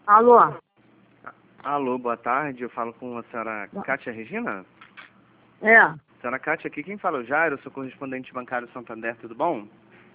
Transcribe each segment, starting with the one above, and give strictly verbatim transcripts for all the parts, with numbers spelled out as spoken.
Alô? Alô, boa tarde. Eu falo com a senhora Kátia Regina? É, Senhora Kátia, aqui quem fala é o Jairo, sou correspondente bancário Santander, tudo bom?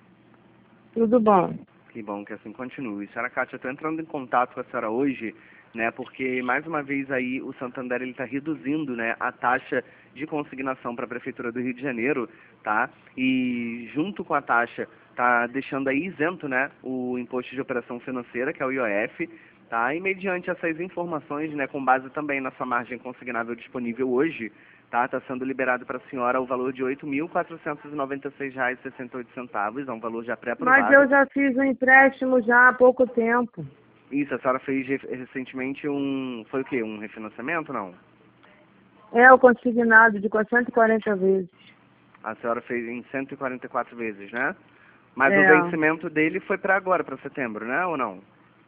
tudo bom. Que bom que assim continue. Senhora Kátia, eu estou entrando em contato com a senhora hoje, né, porque mais uma vez aí o Santander ele está reduzindo, né, a taxa de consignação para a Prefeitura do Rio de Janeiro, tá? E junto com a taxa tá deixando aí isento, né, o imposto de operação financeira, que é o I O F, tá? E mediante essas informações, né, com base também na sua margem consignável disponível hoje, tá? Está sendo liberado para a senhora o valor de oito mil quatrocentos e noventa e seis reais e sessenta e oito centavos, é um valor já pré-aprovado. Mas eu já fiz um empréstimo já há pouco tempo. Isso, a senhora fez re- recentemente um... Foi o quê? Um refinanciamento, não? É o consignado de cento e quarenta vezes. A senhora fez em cento e quarenta e quatro vezes, né? Mas o É, vencimento dele foi para agora, para setembro, né? Ou não?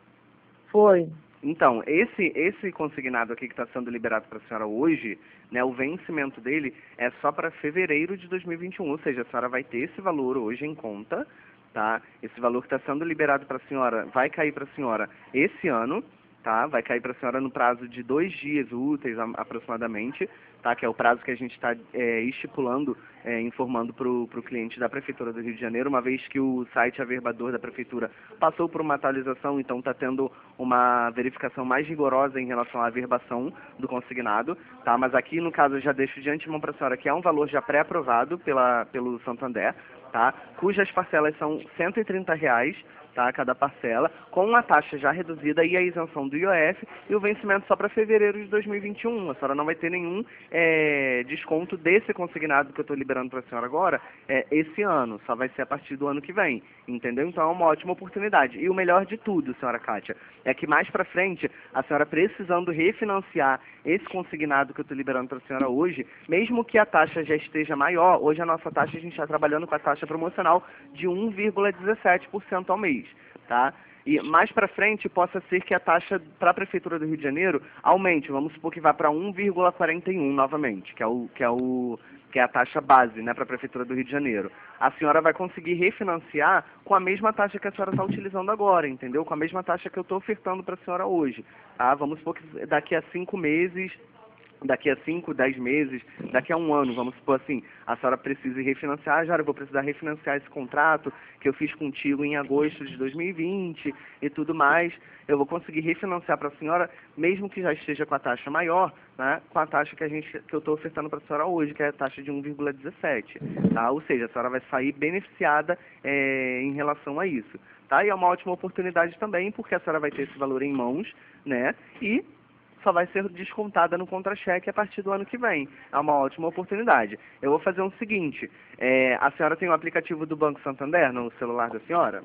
foi. Então, esse esse consignado aqui que está sendo liberado para a senhora hoje, né, o vencimento dele é só para fevereiro de dois mil e vinte e um, ou seja, a senhora vai ter esse valor hoje em conta, tá? Esse valor que está sendo liberado para a senhora vai cair para a senhora esse ano, tá? Vai cair para a senhora no prazo de dois dias úteis a- aproximadamente, tá? Que é o prazo que a gente está é, estipulando, é, informando para o cliente da Prefeitura do Rio de Janeiro, uma vez que o site averbador da Prefeitura passou por uma atualização, então está tendo uma verificação mais rigorosa em relação à averbação do consignado, tá? Mas aqui, no caso, eu já deixo de antemão para a senhora que é um valor já pré-aprovado pela, pelo Santander, tá? Cujas parcelas são cento e trinta reais, tá? Cada parcela, com a taxa já reduzida e a isenção do I O F e o vencimento só para fevereiro de dois mil e vinte e um. A senhora não vai ter nenhum é, desconto desse consignado que eu estou liberando para a senhora agora é, esse ano, só vai ser a partir do ano que vem, entendeu? Então é uma ótima oportunidade. E o melhor de tudo, senhora Kátia, é que mais para frente, a senhora precisando refinanciar esse consignado que eu estou liberando para a senhora hoje, mesmo que a taxa já esteja maior, hoje a nossa taxa, a gente está trabalhando com a taxa promocional de um vírgula dezessete por cento ao mês, tá? E mais para frente possa ser que a taxa para a Prefeitura do Rio de Janeiro aumente, vamos supor que vá para um vírgula quarenta e um novamente, que é o que é o que é a taxa base, né, para a Prefeitura do Rio de Janeiro. A senhora vai conseguir refinanciar com a mesma taxa que a senhora está utilizando agora, entendeu? Com a mesma taxa que eu estou ofertando para a senhora hoje, tá? Vamos supor que daqui a cinco meses daqui a cinco, dez meses, daqui a um ano, vamos supor assim, a senhora precisa refinanciar, já eu vou precisar refinanciar esse contrato que eu fiz contigo em agosto de dois mil e vinte e tudo mais, eu vou conseguir refinanciar para a senhora, mesmo que já esteja com a taxa maior, né, com a taxa que, a gente, que eu estou ofertando para a senhora hoje, que é a taxa de um vírgula dezessete, tá? Ou seja, a senhora vai sair beneficiada é, em relação a isso, tá? E é uma ótima oportunidade também, porque a senhora vai ter esse valor em mãos, né, e só vai ser descontada no contra-cheque a partir do ano que vem. É uma ótima oportunidade. Eu vou fazer o seguinte, é, a senhora tem o aplicativo do Banco Santander no celular da senhora?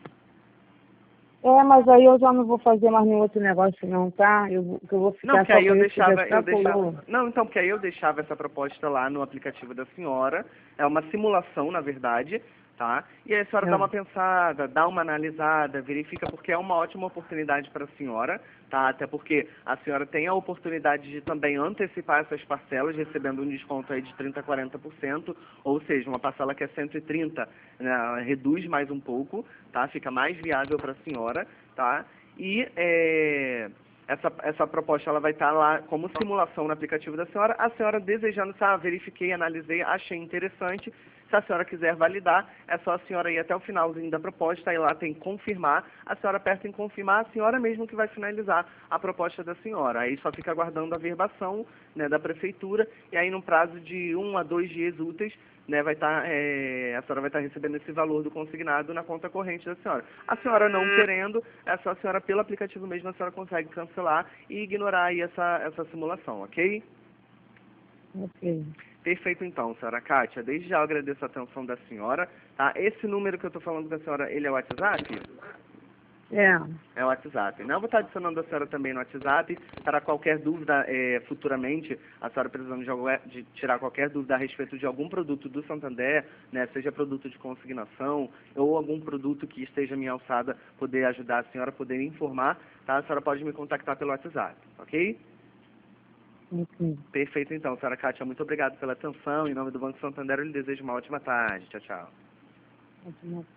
É, mas aí eu já não vou fazer mais nenhum outro negócio não, tá? Eu, vou- que eu vou Não, ficar porque só aí com eu isso, que já deixava, eu extrapolou. deixava. Não, então, porque aí eu deixava essa proposta lá no aplicativo da senhora. É uma simulação, na verdade, tá? E aí a senhora dá É. uma pensada, dá uma analisada, verifica, porque é uma ótima oportunidade para a senhora, tá? Até porque a senhora tem a oportunidade de também antecipar essas parcelas, recebendo um desconto aí de trinta, quarenta por cento, ou seja, uma parcela que é cento e trinta, né, reduz mais um pouco, tá? Fica mais viável para a senhora, tá? E é, essa, essa proposta ela vai estar lá como simulação no aplicativo da senhora. A senhora desejando, ah, verifiquei, analisei, achei interessante. Se a senhora quiser validar, é só a senhora ir até o finalzinho da proposta, aí lá tem confirmar, a senhora aperta em confirmar, a senhora mesmo que vai finalizar a proposta da senhora. Aí só fica aguardando a verbação, né, da prefeitura, e aí no prazo de um a dois dias úteis, né, vai estar, é, a senhora vai estar recebendo esse valor do consignado na conta corrente da senhora. A senhora não querendo, é só a senhora, pelo aplicativo mesmo, a senhora consegue cancelar e ignorar aí essa, essa simulação, ok? Ok. Perfeito então, senhora Kátia. Desde já eu agradeço a atenção da senhora, tá? Esse número que eu estou falando com a senhora, ele é o WhatsApp? É. É o WhatsApp, né? Eu vou estar adicionando a senhora também no WhatsApp, para qualquer dúvida é, futuramente, a senhora precisando de, algum, de tirar qualquer dúvida a respeito de algum produto do Santander, né? Seja produto de consignação ou algum produto que esteja à minha alçada, poder ajudar a senhora, poder informar, tá? A senhora pode me contactar pelo WhatsApp, ok? Ok. Perfeito então, senhora Kátia, muito obrigado pela atenção. Em nome do Banco Santander, eu lhe desejo uma ótima tarde. Tchau, tchau. Ótimo.